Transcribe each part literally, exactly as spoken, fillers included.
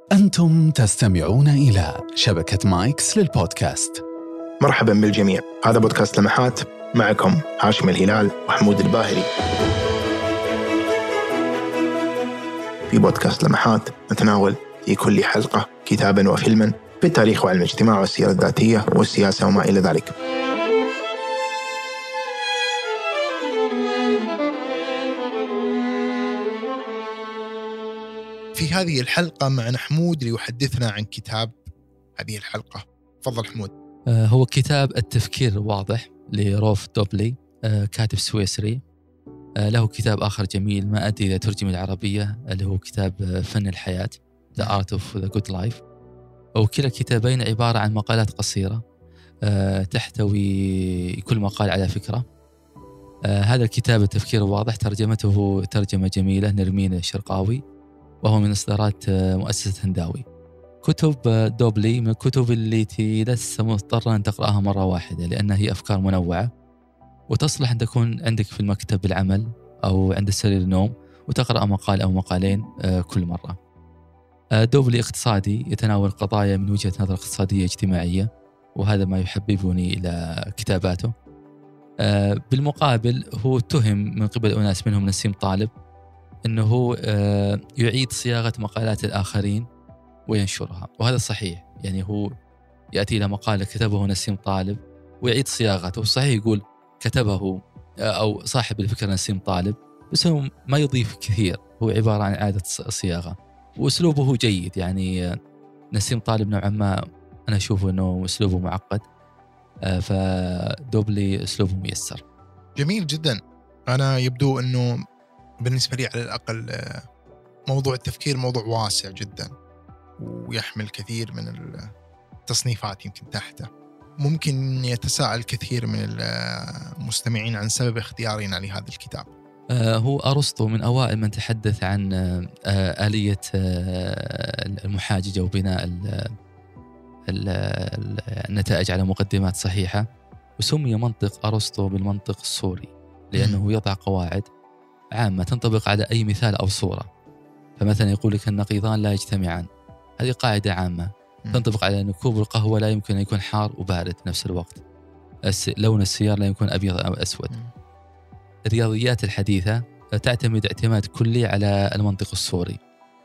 أنتم تستمعون إلى شبكة مايكس للبودكاست. مرحبا بالجميع، هذا بودكاست لمحات، معكم هاشم الهلال وحمود الباهري. في بودكاست لمحات نتناول في كل حلقة كتابا وفيلما في التاريخ وعلم الاجتماع والسيرة الذاتية والسياسة وما إلى ذلك. في هذه الحلقة معنا حمود ليحدثنا عن كتاب هذه الحلقة. تفضل حمود. هو كتاب التفكير الواضح لروف دوبلي، كاتب سويسري. له كتاب آخر جميل ما أدري إذا ترجم العربية، اللي هو كتاب فن الحياة The Art of the Good Life. وكلا الكتابين عبارة عن مقالات قصيرة تحتوي كل مقال على فكرة. هذا الكتاب التفكير الواضح ترجمته ترجمة جميلة نرمين الشرقاوي، وهو من إصدارات مؤسسة هنداوي. كتب دوبلي من الكتب التي لست مضطرا أن تقرأها مرة واحدة، لأنها هي أفكار منوعة وتصلح أن تكون عندك في المكتب بالعمل أو عند سرير النوم وتقرأ مقال أو مقالين كل مرة. دوبلي اقتصادي، يتناول قضايا من وجهة نظر اقتصادية اجتماعية، وهذا ما يحببني إلى كتاباته. بالمقابل هو اتهم من قبل أناس منهم نسيم طالب أنه يعيد صياغة مقالات الآخرين وينشرها، وهذا صحيح. يعني هو يأتي إلى مقالة كتبه نسيم طالب ويعيد صياغته، صحيح يقول كتبه أو صاحب الفكرة نسيم طالب، بس هو ما يضيف كثير، هو عبارة عن إعادة صياغة، وأسلوبه جيد. يعني نسيم طالب نوعا ما أنا أشوفه أنه أسلوبه معقد، فدوبلي أسلوبه ميسر. جميل جدا. أنا يبدو أنه بالنسبة لي على الأقل موضوع التفكير موضوع واسع جدا ويحمل كثير من التصنيفات يمكن تحته. ممكن يتساءل كثير من المستمعين عن سبب اختيارنا لهذا الكتاب. هو أرسطو من أوائل من تحدث عن آلية المحاججة وبناء النتائج على مقدمات صحيحة، وسمي منطق أرسطو بالمنطق الصوري، لأنه يضع قواعد عامة تنطبق على أي مثال أو صورة. فمثلا يقول لك النقيضان لا يجتمعان، هذه قاعدة عامة تنطبق على أن كوب القهوة لا يمكن أن يكون حار وبارد في نفس الوقت، لون السيارة لا يكون أبيض أو أسود. الرياضيات الحديثة تعتمد اعتماد كلي على المنطق الصوري،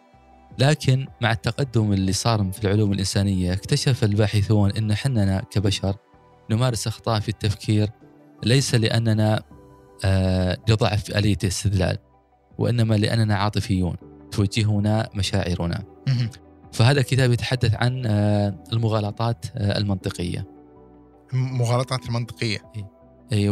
لكن مع التقدم اللي صار في العلوم الإنسانية اكتشف الباحثون أن حننا كبشر نمارس أخطاء في التفكير، ليس لأننا آه لضعف في آلية الاستدلال، وإنما لأننا عاطفيون توجهنا مشاعرنا. فهذا الكتاب يتحدث عن آه المغالطات آه المنطقية. مغالطات المنطقية أيوة.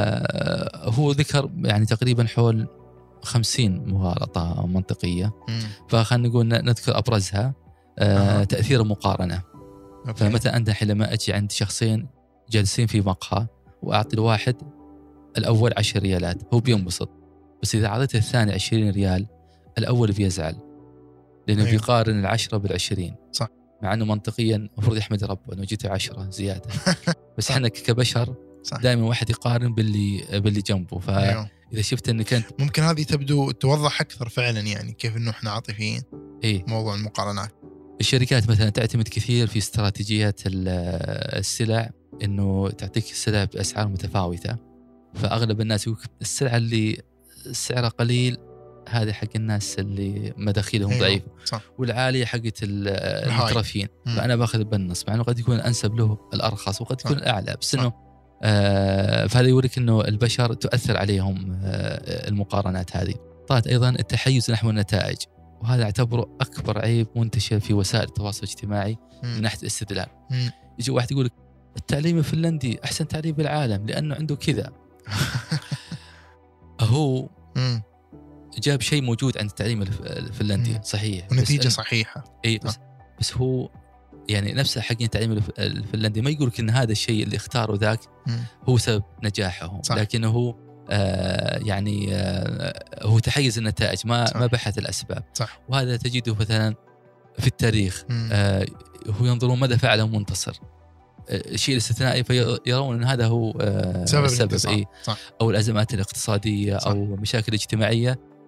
فهو ذكر يعني تقريبا حول خمسين مغالطة منطقية، فخلنا نقول نذكر أبرزها. آه تأثير المقارنة. فمثلا أنت حينما أجي عند شخصين جالسين في مقهى وأعطي الواحد الأول عشر ريالات هو بينبسط، بس إذا أعطيته الثاني عشرين ريال الأول بيزعل، لأنه أيوه. بيقارن العشرة بالعشرين، صح. مع أنه منطقيا المفروض يحمد ربه أنه جيته عشرة زيادة. بس إحنا كبشر دائما واحد يقارن باللي باللي جنبه. فإذا أيوه. شفت أنك أنت ممكن هذه تبدو توضح أكثر فعلا، يعني كيف إنه إحنا عاطفيين. إيه؟ موضوع المقارنات. الشركات مثلا تعتمد كثير في استراتيجيات السلع إنه تعطيك السلع بأسعار متفاوتة، فأغلب الناس يقول السلعة اللي سعرها قليل هذه حق الناس اللي مداخيلهم أيوه. ضعيف، والعالية حقت المترفين، فأنا باخذ بالنص، مع أنه قد يكون الأنسب له الأرخص وقد يكون الأعلى، بس إنه آه فهذا يوريك إنه البشر تؤثر عليهم آه المقارنات هذه. طلعت أيضا التحيز نحو النتائج، وهذا اعتبره أكبر عيب منتشر في وسائل التواصل الاجتماعي من ناحية الاستدلال. يجي واحد يقول التعليم الفنلندي أحسن تعليم بالعالم لأنه عنده كذا. هو جاب شيء موجود عند التعليم الفنلندي صحيح، ونتيجة صحيحة. أي بس, بس هو يعني نفسه حق التعليم الفنلندي ما يقولك إن هذا الشيء اللي اختاره ذاك هو سبب نجاحهم، لكنه آه يعني آه هو تحيز النتائج، ما صح. ما بحث الأسباب، صح. وهذا تجده مثلا في التاريخ آه هو ينظرون ماذا فعل منتصر، الشيء الاستثنائي فيرون أن هذا هو آه سبب السبب. إيه؟ أو الأزمات الاقتصادية، صح. أو مشاكل اجتماعية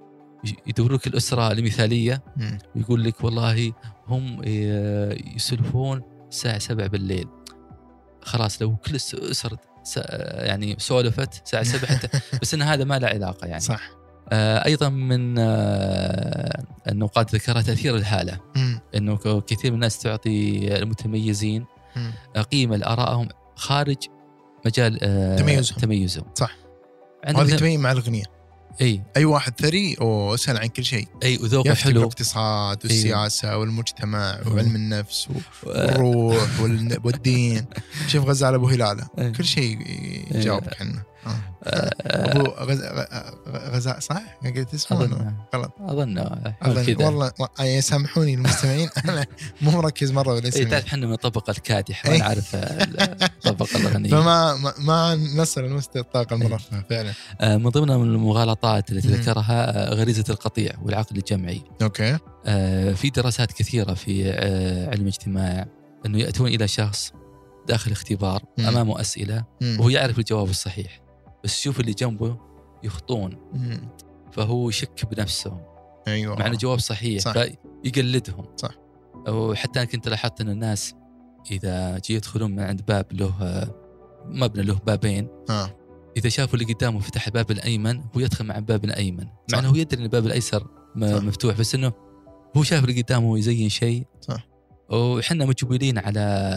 يدوروك الأسرة المثالية مم. ويقول لك والله هم يسلفون الساعة سبع بالليل. خلاص لو كل الأسر يعني سولفت ساعة سبع حتى بس إن هذا ما له علاقة يعني. صح. آه أيضا من آه النقاط ذكرها تأثير الحالة. مم. إنه كثير من الناس تعطي المتميزين مم. قيمة لآرائهم خارج مجال آه تميزهم. تميزهم. صح. عندنا هذه تبين مع الأغنياء. أي أي واحد ثري وأسأل عن كل شيء. أي وذوق يفتح حلو. الاقتصاد والسياسة أي. والمجتمع أوه. وعلم النفس والروح والن- والدين. شوف غزال أبو هلالة أي. كل شيء يجاوبك عنه. آه. أبو غز... غزال صح؟ قلت اسمه أظن غلط. أظن أظن كذا. والله يسامحوني المستمعين أنا مو مركز مرة إيه بالاسم. تعرف احنا من الطبقة الكادحة إيه. وأنا عارف الطبقة الغنية. فما ما, ما نصل لمستوى الطاقة المرفهة فعلا. آه، من ضمن المغالطات التي مم. ذكرها آه، غريزة القطيع والعقل الجمعي. أوكي. آه، في دراسات كثيرة في آه، علم الاجتماع أنه يأتون إلى شخص داخل اختبار مم. أمامه أسئلة مم. وهو يعرف الجواب الصحيح بس شوف اللي جنبه يخطون مم. فهو يشك بنفسه أيوة. مع أنه جواب صحيح صح. فيقلدهم. صح. وحتى أنا كنت لاحظت أن الناس إذا جي يدخلون من عند باب له آه، مبنى له بابين آه. إذا شافوا اللي قدامه فتح الباب الأيمن هو يدخل مع الباب الأيمن صح. مع أنه هو يدري أن الباب الأيسر م- صح. مفتوح بس أنه هو شاف اللي قدامه يزين شيء. صح. وحنا مجبولين على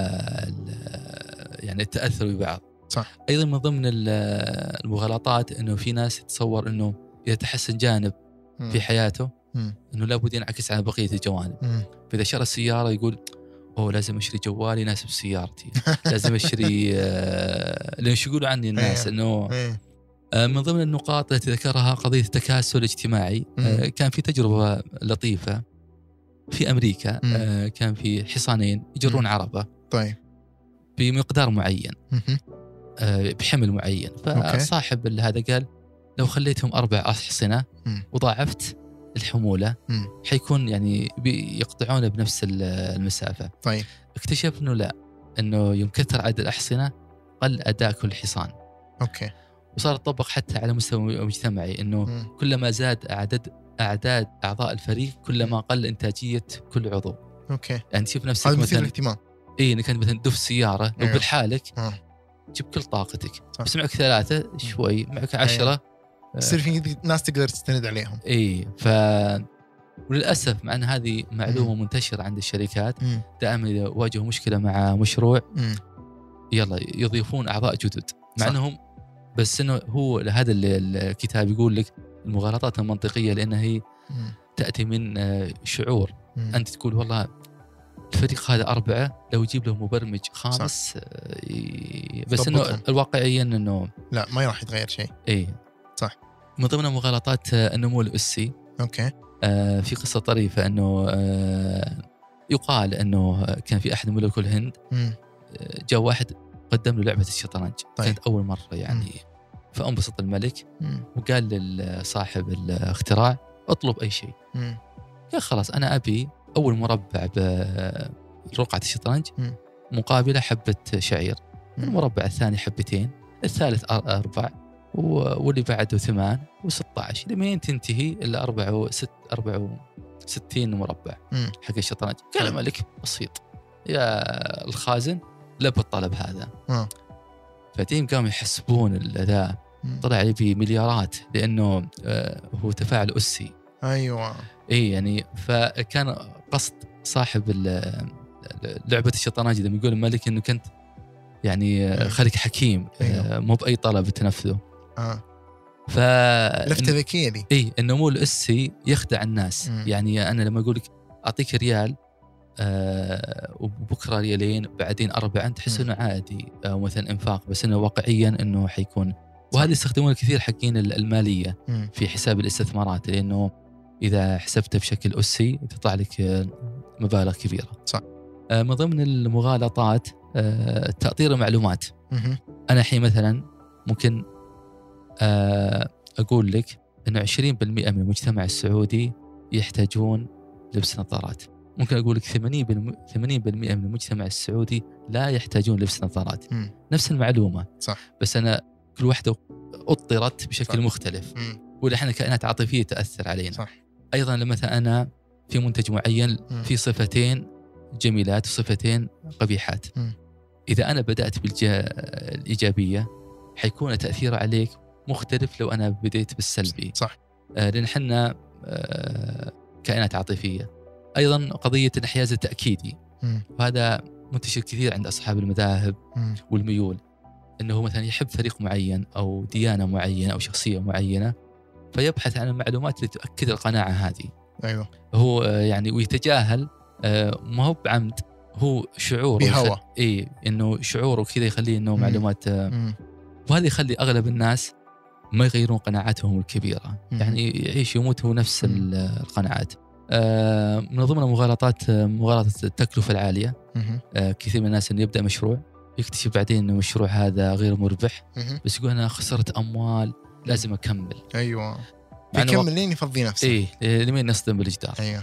ال- يعني التأثر ببعض. صح. أيضا من ضمن ال- المغالطات أنه في ناس يتصور أنه إذا تحسن جانب مم. في حياته مم. أنه لابد ينعكس على بقية الجوانب. مم. فإذا شرى السيارة يقول أوه لازم أشتري جوال يناسب سيارتي لازم أشتري آه، لأن شو يقولوا عني الناس إيه. أنه إيه. آه، من ضمن النقاط التي ذكرها قضية التكاسل الاجتماعي. آه، مم. كان في تجربة لطيفة في أمريكا. مم. آه، كان في حصانين يجرون مم. عربة طيب. بمقدار معين مهم. آه، بحمل معين. أوكي. فصاحب هذا قال لو خليتهم أربع أحصنة مم. وضاعفت الحمولة مم. حيكون يعني بيقطعون بنفس ال- المسافة. طيب. اكتشف أنه لا أنه يوم كثر عدد الأحصنة قل أداء كل حصان. أوكي. وصار يطبق حتى على مستوى مجتمعي أنه مم. كلما زاد عدد أعداد أعضاء الفريق كلما قل إنتاجية كل عضو. أوكي. يعني تشوف نفسك هذا مثير مثلا للاهتمام. إيه إنك أنت مثلا دف سيارة لو أيوه. بالحالك آه. جيب كل طاقتك صح. بس معك ثلاثة شوي معك عشرة. يصير في ناس تقدر تستند عليهم. إيه ف وللأسف مع أن هذه معلومة منتشرة عند الشركات مم. دائما إذا واجهوا مشكلة مع مشروع مم. يلا يضيفون أعضاء جدد مع صح. أنهم بس إنه هو هذا اللي الكتاب يقول لك المغالطات المنطقية لأنها هي مم. تأتي من آه، شعور. مم. أنت تقول والله الفريق هذا أربعة لو يجيب له مبرمج خامس آه، ي- بس إنه ضبطهم. الواقعيا إنه لا ما راح يتغير شيء. إيه صح. من ضمن مغالطات آه، النمو الأسي. أوكي. آه، في قصة طريفة أنه آه، يقال أنه كان في أحد ملوك الهند مم. آه، جاء واحد قدم له لعبة الشطرنج. طيب. كانت أول مرة يعني. فانبسط الملك مم. وقال لصاحب الاختراع اطلب أي شيء. مم. قال خلاص أنا أبي أول مربع برقعة الشطرنج مم. مقابلة حبة شعير. مم. المربع الثاني حبتين الثالث أر- أربع و- واللي بعده ثمان وستة عشر لمين تنتهي إلا أربع وست أربع وستين مربع مم. حق الشطرنج. قال الملك بسيط يا الخازن لب الطلب هذا. آه. فتيم قاموا يحسبون الأداء مم. طلع لي بمليارات لأنه آه، هو تفاعل أسي. أيوة. اي يعني فكان قصد صاحب ال- لعبة الشطرنج لما يقول الملك انه كنت يعني مم. خليك حكيم أيوه. آه، مو بأي طلب تنفذه. آه. ف لفتة ذكية دي. اي النمو الأسي يخدع الناس. مم. يعني انا لما اقول لك اعطيك ريال آه وبكره ريالين بعدين أربعة تحس مم. انه عادي آه مثلا انفاق بس انه واقعيا انه حيكون. وهذا يستخدمونه كثير حقين المالية مم. في حساب الاستثمارات لأنه إذا حسبته بشكل أسي تطلع لك آه، مبالغ كبيرة. صح. آه، من ضمن المغالطات آه، تأطير المعلومات. مهم. أنا الحين مثلا ممكن آه، أقول لك أنه عشرين بالمئة من المجتمع السعودي يحتاجون لبس نظارات. ممكن أقول لك ثمانين بالمئة ثمانين بالمئة من المجتمع السعودي لا يحتاجون لبس نظارات. مم. نفس المعلومة صح. بس أنا كل واحدة أطرت بشكل صح. مختلف. مم. ولا احنا كائنات عاطفيه تاثر علينا. صح. ايضا لما مثلا انا في منتج معين م. في صفتين جميلات وصفتين قبيحات، م. اذا انا بدات بالايجابيه حيكون تاثيره عليك مختلف لو انا بديت بالسلبي. صح. آه لان احنا آه كائنات عاطفيه. ايضا قضيه الانحياز التاكيدي، م. وهذا منتشر كثير عند اصحاب المذاهب م. والميول، انه مثلا يحب فريق معين او ديانه معينه او شخصيه معينه، فيبحث عن المعلومات اللي تؤكد القناعه هذه. ايوه. هو يعني ويتجاهل، ما هو بعمد، هو شعور بهوى. اي انه شعوره كذا يخليه انه م. معلومات. م. وهذا يخلي اغلب الناس ما يغيرون قناعاتهم الكبيره، م. يعني يعيش يموت هو نفس م. القناعات. من ضمن المغالطات مغالطه التكلفه العاليه. م. كثير من الناس انه يبدا مشروع يكتشف بعدين انه المشروع هذا غير مربح، م. بس يقول انا خسرت اموال لازم اكمل. ايوه يكمل لين يفضي نفسه. ايه لمين نصدم بالجدار. ايوه.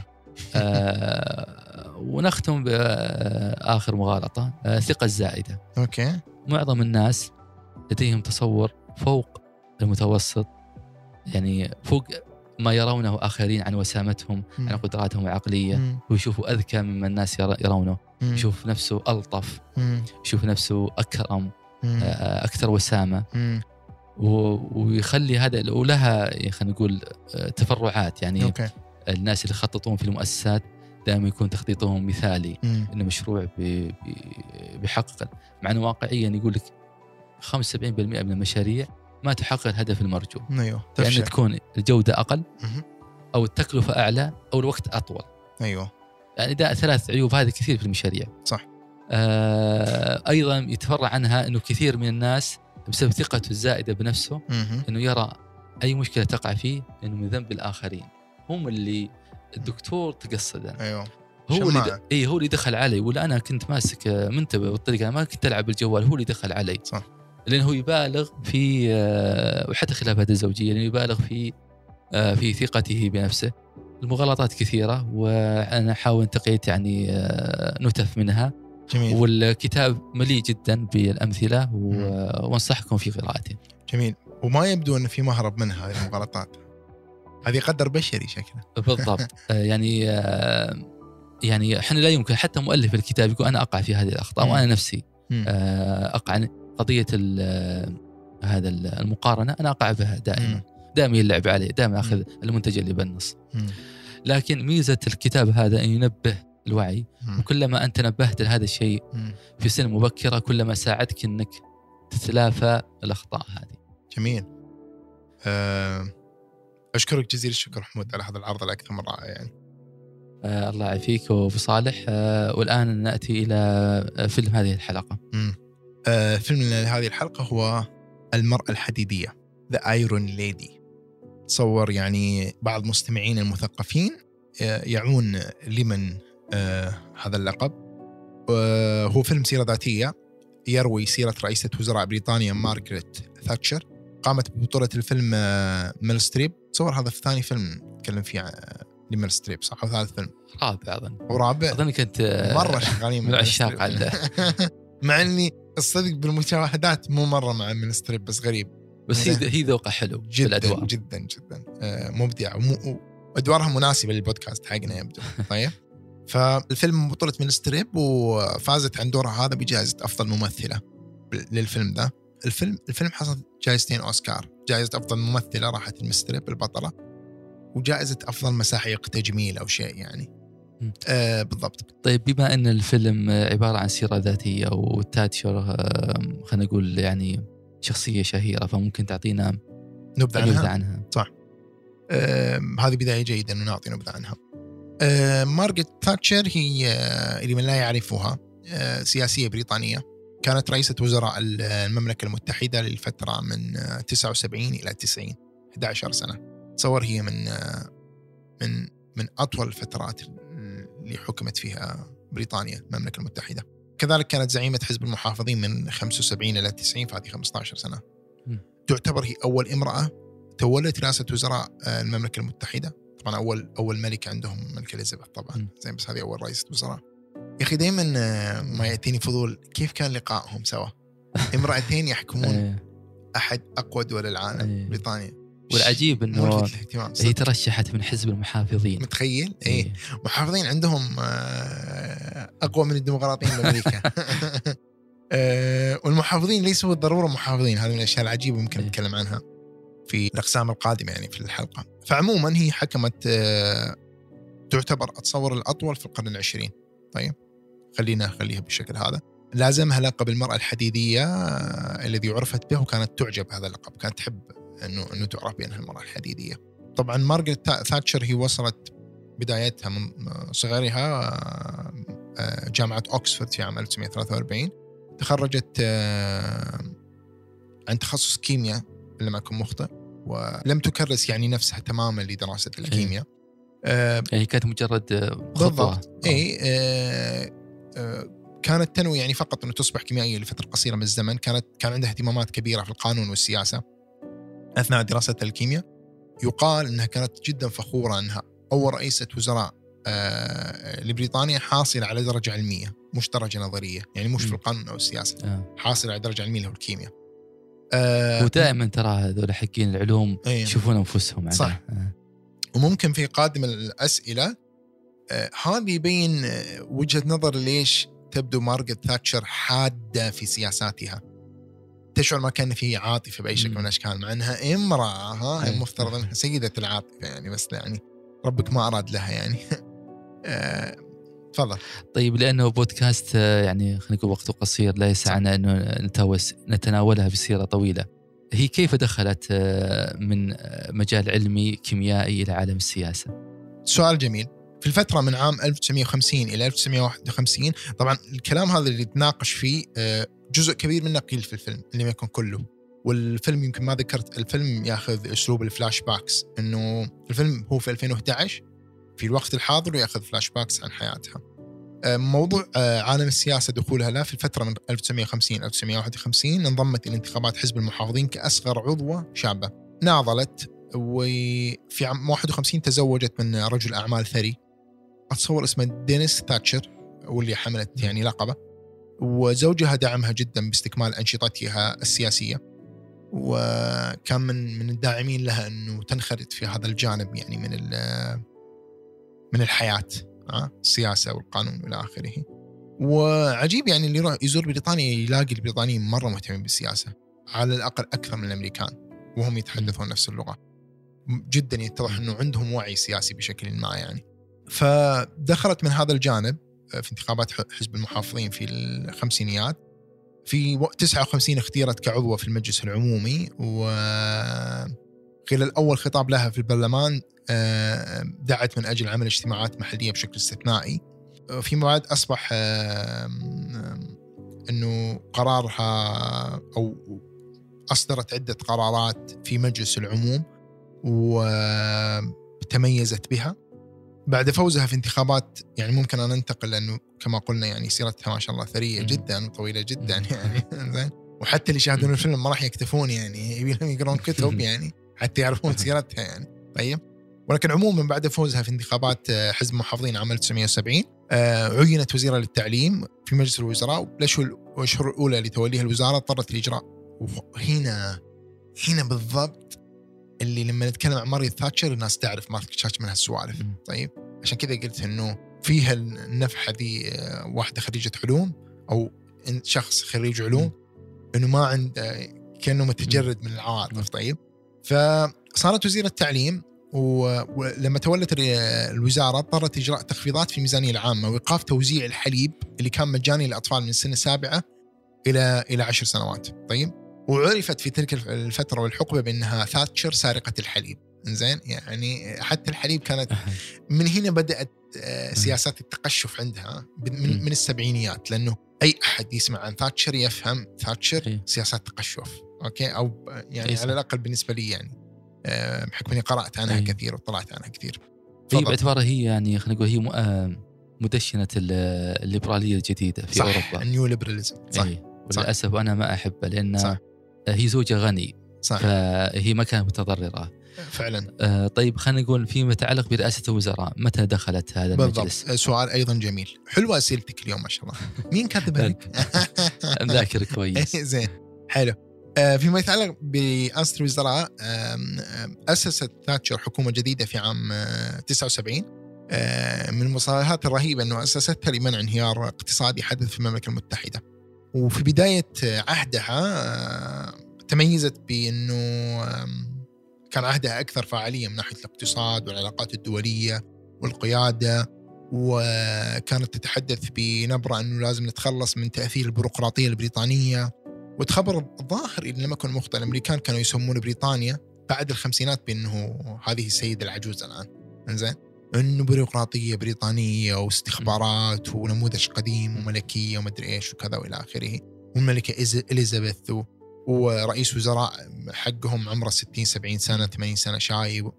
آه ونختم باخر مغالطه، آه الثقه الزائده. اوكي. معظم الناس لديهم تصور فوق المتوسط، يعني فوق ما يرونه آخرين عن وسامتهم، م. عن قدراتهم العقلية، م. ويشوفوا أذكى مما الناس يرونه، م. يشوف نفسه ألطف، م. يشوف نفسه أكرم، م. أكثر وسامة، م. ويخلي هذا، ولها خلينا نقول تفرعات. يعني أوكي. الناس اللي يخططون في المؤسسات دائما يكون تخطيطهم مثالي، م. إنه مشروع بيحقق، مع أنه واقعيا يقول لك خمسة وسبعين بالمئة من المشاريع ما تحقق الهدف المرجو. ايوه. لأن يعني تكون الجودة أقل، م. أو التكلفة أعلى، أو الوقت أطول. ايوه. يعني ده ثلاث عيوب هذه كثير في المشاريع. صح. آه أيضا يتفرع عنها أنه كثير من الناس بسبب ثقته الزائدة بنفسه م. أنه يرى أي مشكلة تقع فيه أنه من ذنب الآخرين، هم اللي الدكتور تقصده. ايوه. هو اللي د... إيه هو اللي دخل علي، ولا أنا كنت ماسك منتبه بالطريقة، ما كنت ألعب بالجوال، هو اللي دخل علي. صح. لأنه يبالغ في، وحتى خلافات الزوجية، لأنه يبالغ في في ثقته بنفسه. المغالطات كثيرة، وأنا أحاول تقيت يعني نتف منها. جميل. والكتاب مليء جدا بالأمثلة، وانصحكم في قراءته. جميل. وما يبدو أن في مهرب منها هذه المغالطات، هذه قدر بشري شكله. بالضبط. يعني يعني احنا لا يمكن، حتى مؤلف الكتاب يقول أنا أقع في هذه الأخطاء، وأنا نفسي أقع قضية هذا المقارنة، أنا أقع بها دائما، دائما يلعب عليه، دائما أخذ المنتج اللي بالنص. لكن ميزة الكتاب هذا أن ينبه الوعي، وكلما أنت نبهت لهذا الشيء في سن مبكرة كلما ساعدك أنك تتلافى الأخطاء هذه. جميل. أشكرك جزيل الشكر محمود على هذا العرض الأكثر من رائع. يعني آه الله يعافيك وبصالح. آه والآن نأتي إلى فيلم هذه الحلقة. آه فيلم هذه الحلقة هو المرأة الحديدية، The Iron Lady. تصور يعني بعض مستمعين المثقفين يعون لمن آه هذا اللقب. آه هو فيلم سيرة ذاتية يروي سيرة رئيسة وزراء بريطانيا مارغريت ثاتشر. قامت ببطولة الفيلم آه ميل ستريب. تصور هذا ثاني فيلم نتكلم فيه لميل ستريب، صح؟ أو ثالث فيلم؟ رابع أظن. ورابع أظن كنت مرة شغالين من العشاق على مع إني الصدق بالمشاهدات مو مرة مع ميل ستريب، بس غريب. بس هي هي ذوقها حلو جدا الأدوار. جدا جدا آه مبدع، وأدوارها مناسبة للبودكاست حقنا يبدو. طيب، فالفيلم بطولة ميل ستريب، وفازت عن دورها هذا بجائزة أفضل ممثلة للفيلم ده. الفيلم الفيلم حصل جائزتين أوسكار، جائزة أفضل ممثلة راحت لميل ستريب البطلة، وجائزة أفضل مساحيق تجميل أو شيء يعني. آه بالضبط. طيب، بما أن الفيلم عبارة عن سيرة ذاتية وتاتشر آه خلينا نقول يعني شخصية شهيرة، فممكن تعطينا نبذة عنها. نبذة عنها. صح. آه هذه بداية جيدة أنه نعطي نبذة عنها. آه مارغريت ثاتشر هي آه اللي من لا يعرفها آه سياسية بريطانية، كانت رئيسة وزراء المملكة المتحدة للفترة من آه تسعة وسبعين إلى تسعين، إحدى عشرة سنة. تصور هي من آه من من أطول الفترات اللي حكمت فيها بريطانيا المملكة المتحدة. كذلك كانت زعيمة حزب المحافظين من خمسة وسبعين إلى تسعين، فهذه خمسة عشر سنة. م. تعتبر هي أول امرأة تولت رئاسة وزراء المملكة المتحدة. طبعا أول أول ملكة عندهم ملكة إليزابيث طبعا زين، بس هذه أول رئيسة وزراء. يا أخي دائما ما يأتيني فضول كيف كان لقائهم سوا، امرأتين يحكمون أحد أقوى دول العالم بريطانيا. والعجيب انه ملفت للاهتمام. هي ترشحت من حزب المحافظين. متخيل؟ ايه محافظين عندهم اقوى من الديمقراطيين بامريكا. والمحافظين ليسوا بالضروره محافظين. هذه من الاشياء العجيبه ممكن إيه. نتكلم عنها في الاقسام القادمه يعني في الحلقه. فعموما هي حكمت تعتبر اتصور الاطول في القرن العشرين. طيب خلينا نخليها بالشكل هذا. لازمها لقب المرأة الحديدية الذي عرفت به، وكانت تعجب هذا اللقب، كانت تحب انه انه تعرف بانها المرأة الحديدية. طبعا مارغريت ثاتشر هي وصلت بدايتها من صغرها جامعة أوكسفورد في عام ألف وتسعمائة وثلاثة وأربعين. تخرجت عن تخصص كيمياء لما أكون مخطئ، ولم تكرس يعني نفسها تماما لدراسة الكيمياء. هي يعني كانت مجرد خطوة. اي آه آه كانت تنوي يعني فقط انه تصبح كيميائية لفترة قصيرة من الزمن. كانت كان عندها اهتمامات كبيرة في القانون والسياسة اثناء دراستها الكيمياء. يقال انها كانت جدا فخورة انها اول رئيسة وزراء آه لبريطانيا حاصلة على درجة علمية، مش درجة نظرية، يعني مش م. في القانون او السياسة، آه. حاصلة على درجة علمية اللي هو الكيمياء. آه ودائما ترى هذول حقين العلوم أيه. يشوفون انفسهم. صح. آه. وممكن في قادم الأسئلة آه هذه يبين آه وجهة نظر ليش تبدو مارغريت ثاتشر حادة في سياساتها. تشعر ما كان فيه عاطفة بأي شكل من الأشكال، مع أنها امرأة، ها المفترض أنها سيدة العاطفة يعني، بس يعني ربك ما أراد لها يعني. تفضل. طيب لأنه بودكاست يعني خلينا نقول وقته قصير، لا يسعنا أنه نتناولها بسيرة طويلة. هي كيف دخلت من مجال علمي كيميائي إلى عالم السياسة؟ سؤال جميل. في الفترة من عام ألف وتسعمائة وخمسين إلى ألف وتسعمائة وواحد وخمسين، طبعا الكلام هذا اللي تناقش فيه جزء كبير منه قيل في الفيلم اللي ما يكون كله. والفيلم يمكن ما ذكرت، الفيلم ياخذ أسلوب الفلاش باكس، إنه الفيلم هو في ألفين وإحدى عشر في الوقت الحاضر وياخذ فلاش باكس عن حياتها. موضوع عالم السياسة دخولها لا في الفترة من ألف وتسعمائة وخمسين إلى ألف وتسعمائة وواحد وخمسين انضمت إلى انتخابات حزب المحافظين كأصغر عضوة شابة. ناضلت، وفي عام واحد وخمسين تزوجت من رجل أعمال ثري أتصور اسمه دينيس ثاتشر، واللي حملت يعني لقبه. وزوجها دعمها جدا باستكمال أنشطتها السياسية، وكان من من الداعمين لها أنه تنخرط في هذا الجانب يعني من من الحياة، السياسة والقانون إلى آخره. وعجيب يعني اللي يروح يزور بريطانيا يلاقي البريطانيين مرة مهتمين بالسياسة، على الأقل أكثر من الأمريكان، وهم يتحدثون نفس اللغة. جدا يتضح أنه عندهم وعي سياسي بشكل ما يعني. فدخلت من هذا الجانب في انتخابات حزب المحافظين في الخمسينيات. في تسعة وخمسين اختيرت كعضوة في المجلس العمومي، وخلال أول خطاب لها في البرلمان دعت من أجل عمل اجتماعات محلية بشكل استثنائي. فيما بعد أصبح أنه قرارها أو أصدرت عدة قرارات في مجلس العموم وتميزت بها. بعد فوزها في انتخابات يعني ممكن أن ننتقل، لأنه كما قلنا يعني سيرتها ما شاء الله ثرية جدا وطويلة جدا يعني زين. وحتى اللي يشاهدون الفيلم ما راح يكتفون يعني، يبيلهم يقرون كتب يعني حتى يعرفون سيرتها يعني. طيب ولكن عموما بعد فوزها في انتخابات حزب المحافظين عام ألف وتسعمائة وسبعين عينت وزيرة للتعليم في مجلس الوزراء، والأشهر الأولى لتوليها الوزارة اضطرت الإجراء. وهنا هنا بالضبط اللي لما نتكلم عن مارغريت ثاتشر الناس تعرف مارغريت ثاتشر من هالسوالف. طيب عشان كذا قلت إنه فيها النفحة ذي واحدة خريجة علوم أو شخص خريج علوم إنه ما عنده كأنه متجرد من العواطف. طيب فصارت وزيرة التعليم، ولما تولت الوزارة اضطرت إجراء تخفيضات في الميزانية العامة وإيقاف توزيع الحليب اللي كان مجاني للأطفال من السن السابعة إلى إلى عشر سنوات. طيب وعرفت في تلك الفترة والحقبة بأنها ثاتشر سارقة الحليب. إنزين يعني حتى الحليب كانت من هنا بدأت سياسات التقشف عندها من, من السبعينيات، لأنه أي أحد يسمع عن ثاتشر يفهم ثاتشر سياسات تقشف. أوكي أو يعني على الأقل بالنسبة لي يعني بحكم اني قرأت عنها أيه. كثير وطلعت عنها كثير. طيب باعتبارها هي يعني خلينا نقول هي مدشنة الليبرالية الجديدة في صح. أوروبا، النيو ليبراليزم. صح. أيه. وللأسف أنا ما أحبه لأن صح. هي زوجة غني صح. فهي ما كانت متضررة فعلا. آه طيب خلينا نقول فيما يتعلق برئاسة الوزراء متى دخلت هذا بالضبط. المجلس؟ سؤال أيضا جميل. حلوة أسئلتك اليوم ما شاء الله. مين كاتبها لك؟ ذاكر كويس. زين حلو. فيما يتعلق برئاسة الوزراء، أسست تاتشر حكومة جديدة في عام تسعة وسبعين. من المصطلحات الرهيبة أنه أسستها لمنع انهيار اقتصادي حدث في المملكة المتحدة. وفي بداية عهدها تميزت بأنه كان عهدها أكثر فعالية من ناحية الاقتصاد والعلاقات الدولية والقيادة، وكانت تتحدث بنبرة أنه لازم نتخلص من تأثير البيروقراطية البريطانية. وتخبر الظاهر إن لم يكن مخطئ الأمريكان كانوا يسمون بريطانيا بعد الخمسينات بأنه هذه السيدة العجوز الآن، إنزين، إنه بيروقراطية بريطانية واستخبارات ونموذج قديم وملكية ومدري إيش وكذا وإلى آخره. والملكة إليزابيث ورئيس وزراء حقهم عمره ستين سبعين سنة ثمانين سنة شايب.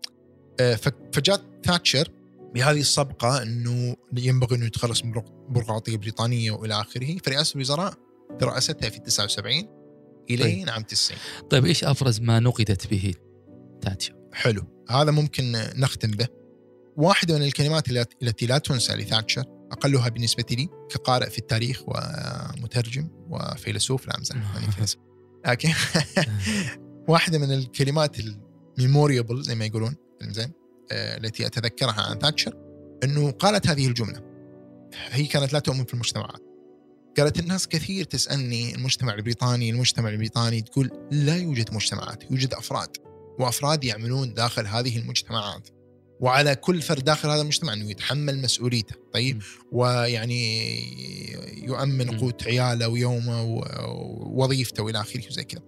فجاءت تاتشر بهذه السبقة أنه ينبغي أنه يتخلص من البيروقراطية البريطانية وإلى آخره. فرئاسة الوزراء رأستها في تسعة وسبعين إلى طيب. عام تسعين. طيب إيش أفرز ما نقدت به تاتشر؟ حلو، هذا ممكن نختم به. واحدة من الكلمات التي لا تنسى لتاتشر، أقلها بالنسبة لي كقارئ في التاريخ ومترجم وفيلسوف، لا أمزح يعني فيلسوف أوكي واحدة من الكلمات الميموريبل زي ما يقولون، زين، التي أتذكرها عن تاتشر أنه قالت هذه الجملة. هي كانت لا تؤمن في المجتمعات. قالت الناس كثير تسألني المجتمع البريطاني المجتمع البريطاني تقول لا يوجد مجتمعات، يوجد أفراد، وأفراد يعملون داخل هذه المجتمعات، وعلى كل فرد داخل هذا المجتمع أنه يتحمل مسؤوليته. طيب، ويعني يؤمن قوت عياله ويومه ووظيفته وإلى آخره وزي كذا.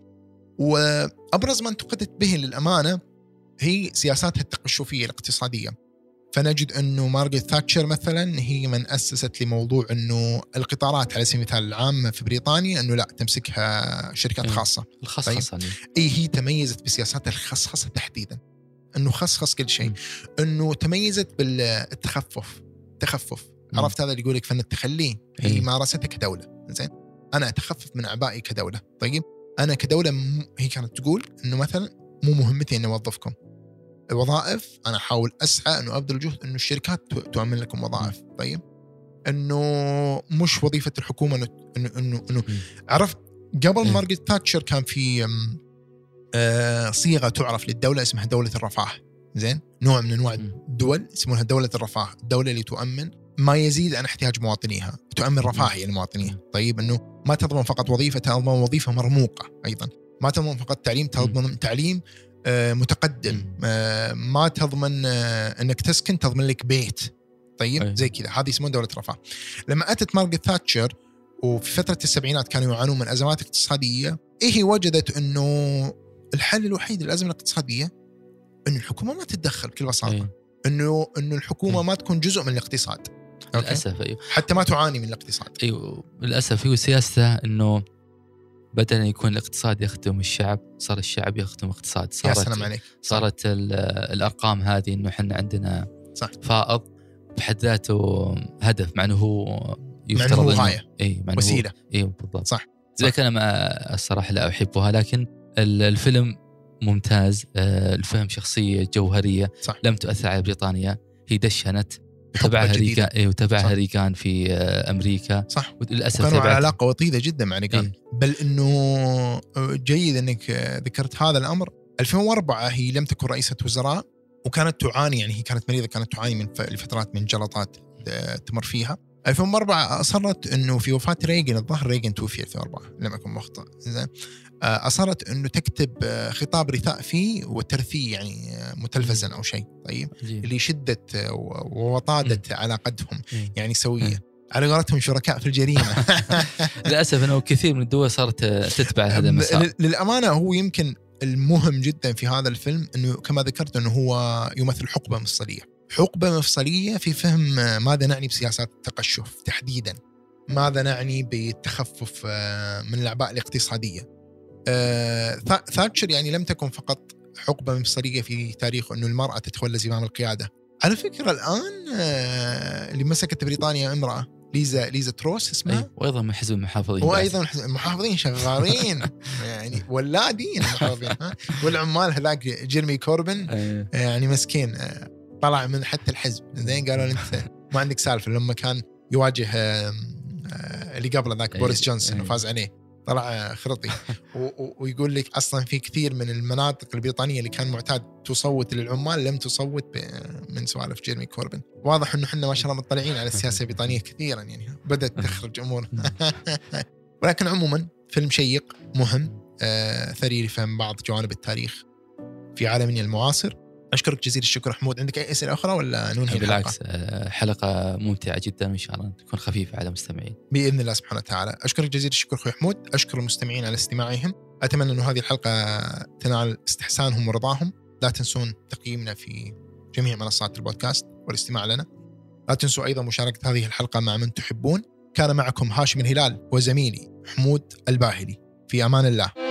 وأبرز ما انتقدت به للأمانة هي سياساتها التقشفية الاقتصادية. فنجد أنه مارغريت تاتشر مثلا هي من أسست لموضوع أنه القطارات على سبيل المثال العامة في بريطانيا أنه لا تمسكها شركات خاصة. الخصخصة. طيب. إيه، هي تميزت بسياسات الخصخصة تحديدا، أنه خصخص كل شيء. أنه تميزت بالتخفف تخفف م. عرفت هذا اللي يقولك فن التخلي. هي مارستها كدولة، زين، أنا أتخفف من أعبائي كدولة. طيب، أنا كدولة م... هي كانت تقول أنه مثلا مو مهمتي أن أوظفكم الوظائف، أنا أحاول أسعى أنه أبذل جهد أنه الشركات تؤمن لكم وظائف. طيب، أنه مش وظيفة الحكومة أنه أنه أنه, إنه عرفت قبل مارغريت تاتشر كان في آه صيغة تعرف للدولة اسمها دولة الرفاه، زين، نوع من أنواع الدول يسمونها دولة الرفاه، الدولة اللي تؤمن ما يزيد عن احتياج مواطنيها، تؤمن رفاهية لمواطنيها. طيب، أنه ما تضمن فقط وظيفة، تضمن وظيفة مرموقة أيضا، ما تضمن فقط تعليم، تضمن تعليم متقدم، ما تضمن أنك تسكن، تضمن لك بيت. طيب، زي كذا، هذه اسمها دولة رفاه. لما أتت مارغريت تاتشر وفي فترة السبعينات كانوا يعانون من أزمات اقتصادية، إيه وجدت أنه الحل الوحيد للأزمة الاقتصادية أن الحكومة ما تتدخل بكل بساطة، أنه أنه الحكومة ما تكون جزء من الاقتصاد. للأسف أيوه. حتى ما تعاني من الاقتصاد. أيوه للأسف. هو سياسته أنه بدل أن يكون الاقتصاد يخدم الشعب، صار الشعب يخدم الاقتصاد. صارت صارت الأرقام هذه أنه إحنا عندنا صح. فائض بحد ذاته هدف، مع أنه هو يفترض هو غاية، أي وسيلة. أي بالضبط. صح. زي كان ما الصراحة لا أحبها، لكن الفيلم ممتاز. الفهم شخصية جوهرية صح. لم تؤثر على بريطانيا. هي دشنت وتبعها ريغان، اي وتبعها ريغان في امريكا صح. وللاسف كانوا على علاقه وطيده جدا مع ريغان. إيه؟ بل انه جيد انك ذكرت هذا الامر. ألفين وأربعة هي لم تكن رئيسه وزراء، وكانت تعاني، يعني هي كانت مريضه، كانت تعاني من لفترات من جلطات تمر فيها. ألفين وأربعة اصرت انه في وفاه ريغان، الظاهر ريغان توفي ألفين وأربعة لم اكن مخطئ، زين، اصرت انه تكتب خطاب رثاء فيه وترثيه، يعني متلفزا او شيء. طيب، جي. اللي شدت ووطادت علاقتهم يعني سويه، على قولتهم شركاء في الجريمه. للاسف انه كثير من الدول صارت تتبع هذا المسار. للامانه هو يمكن المهم جدا في هذا الفيلم انه كما ذكرت انه هو يمثل حقبه مفصليه، حقبه مفصليه في فهم ماذا نعني بسياسات التقشف تحديدا، ماذا نعني بالتخفف من الأعباء الاقتصاديه. آه، ثاتشر يعني لم تكن فقط حقبة مفصلية في تاريخ أنه المرأة تتولى زمام القيادة. على فكرة الآن آه، اللي مسكت بريطانيا امرأة، ليزا ليزا تروس اسمها، أي. وأيضا من حزب المحافظين، وأيضا المحافظين شغالين يعني ولادين المحافظين. والعمال هذاك جيرمي كوربن يعني مسكين طلع من حتى الحزب، زين، قالوا أنت ما عندك سالفة. لما كان يواجه اللي قبل ذاك بوريس جونسون وفاز عليه، طلع خرطي. ويقول لك أصلا في كثير من المناطق البريطانية اللي كان معتاد تصوت للعمال لم تصوت من سوالف جيرمي كوربن. واضح إنه حنا ما شاء الله مطلعين على السياسة البريطانية كثيرا، يعني بدأت تخرج أمور. ولكن عموما فيلم شيق مهم، آه ثري لفهم بعض جوانب التاريخ في عالمنا المعاصر. أشكرك جزيل الشكر حمود. عندك أي أسئلة أخرى ولا ننهي؟ بالعكس، حلقة ممتعة جدا وإن شاء الله تكون خفيفة على المستمعين بإذن الله سبحانه وتعالى. أشكرك جزيل الشكر أخوي حمود، أشكر المستمعين على استماعهم. أتمنى أن هذه الحلقة تنال استحسانهم ورضاهم. لا تنسون تقييمنا في جميع منصات البودكاست والاستماع لنا. لا تنسوا أيضا مشاركة هذه الحلقة مع من تحبون. كان معكم هاشم الهلال وزميلي حمود الباهلي، في أمان الله.